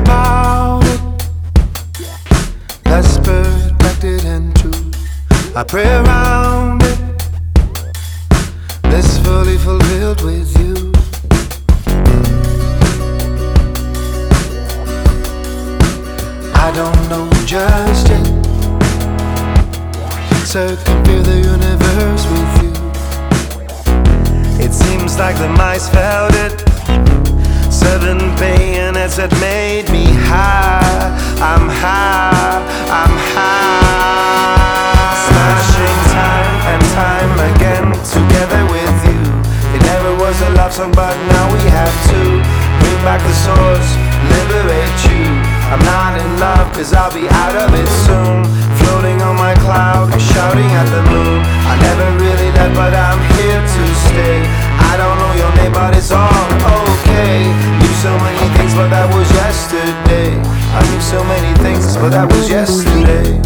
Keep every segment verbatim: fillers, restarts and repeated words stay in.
about it that's perfected and true. I pray around it that's fully fulfilled with you. I don't know just yet, circumvent the universe with you. It seems like the mice felt it. Seven bayonets that made me high. I'm high, I'm high. Smashing time and time again together with you. It never was a love song, but now we have to bring back the source, liberate you. I'm not in love, cause I'll be out of it soon. Floating on my cloud, shouting at the moon. I never really left, but I'm here to stay. I don't know your name, but it's all okay. Knew so many things, but that was yesterday. I knew so many things, but that was yesterday.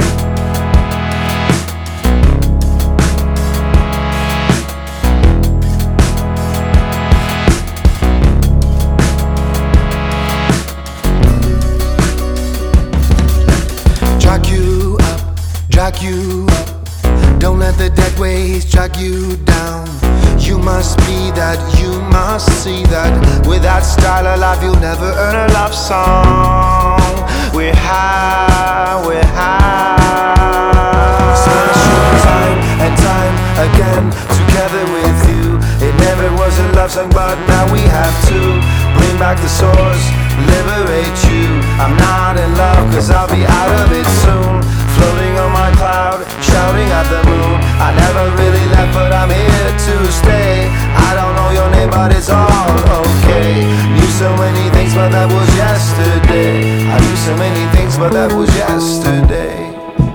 Drag you up, drag you up. Don't let the dead waves drag you down. You must be that, you must see that. Without style of life, you'll never earn a love song. We're high, we're high. Smashing time and time again together with you. It never was a love song, but now we have to bring back the source, liberate you. I'm not in love, cause I'll be out of it soon. Floating on my cloud, shouting at the moon. I never really left, but I'm here to stay. I don't know your name, but it's all okay. Knew so many things, but that was yesterday. I knew so many things, but that was yesterday.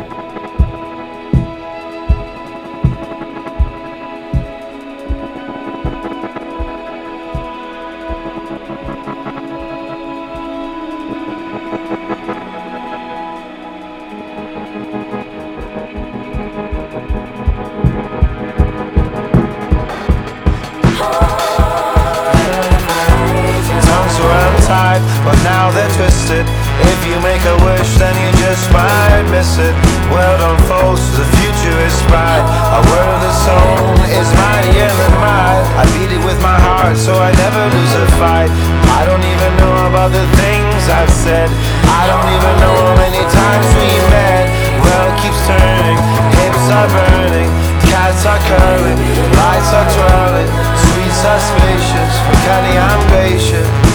But now they're twisted. If you make a wish, then you just might miss it. World unfolds, the future is bright. A word of the soul is mightier than might. I beat it with my heart, so I never lose a fight. I don't even know about the things I've said. I don't even know how many times we met. World keeps turning, hips are burning, cats are curling, lights are twirling. Sweet suspicions, for Kenny I'm patient.